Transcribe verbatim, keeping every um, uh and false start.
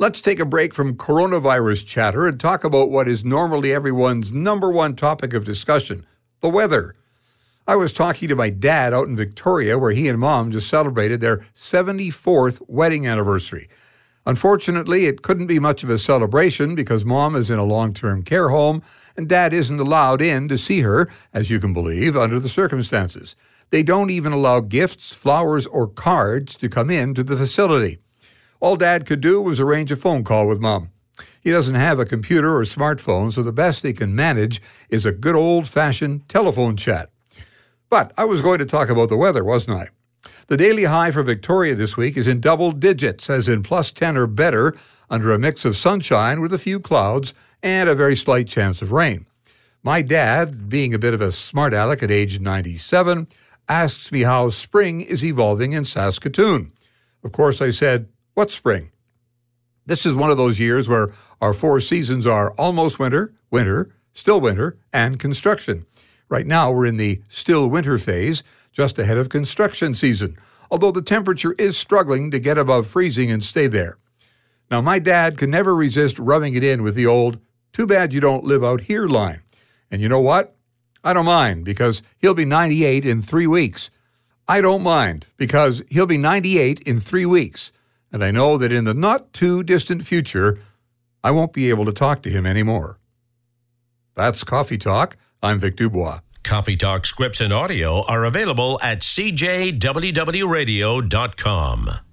Let's take a break from coronavirus chatter and talk about what is normally everyone's number one topic of discussion, the weather. I was talking to my dad out in Victoria, where he and Mom just celebrated their seventy-fourth wedding anniversary. Unfortunately, it couldn't be much of a celebration because Mom is in a long-term care home and Dad isn't allowed in to see her, as you can believe, under the circumstances. They don't even allow gifts, flowers, or cards to come into the facility. All Dad could do was arrange a phone call with Mom. He doesn't have a computer or smartphone, so the best they can manage is a good old-fashioned telephone chat. But I was going to talk about the weather, wasn't I? The daily high for Victoria this week is in double digits, as in plus ten or better, under a mix of sunshine with a few clouds and a very slight chance of rain. My dad, being a bit of a smart aleck at age ninety-seven, asks me how spring is evolving in Saskatoon. Of course, I said, "What's spring?" This is one of those years where our four seasons are almost winter, winter, still winter, and construction. Right now, we're in the still winter phase, just ahead of construction season, although the temperature is struggling to get above freezing and stay there. Now, my dad can never resist rubbing it in with the old, "too bad you don't live out here" line. And you know what? I don't mind, because he'll be ninety-eight in three weeks. I don't mind, because he'll be ninety-eight in three weeks. And I know that in the not-too-distant future, I won't be able to talk to him anymore. That's Coffee Talk. I'm Vic Dubois. Coffee Talk scripts and audio are available at c j w w radio dot com.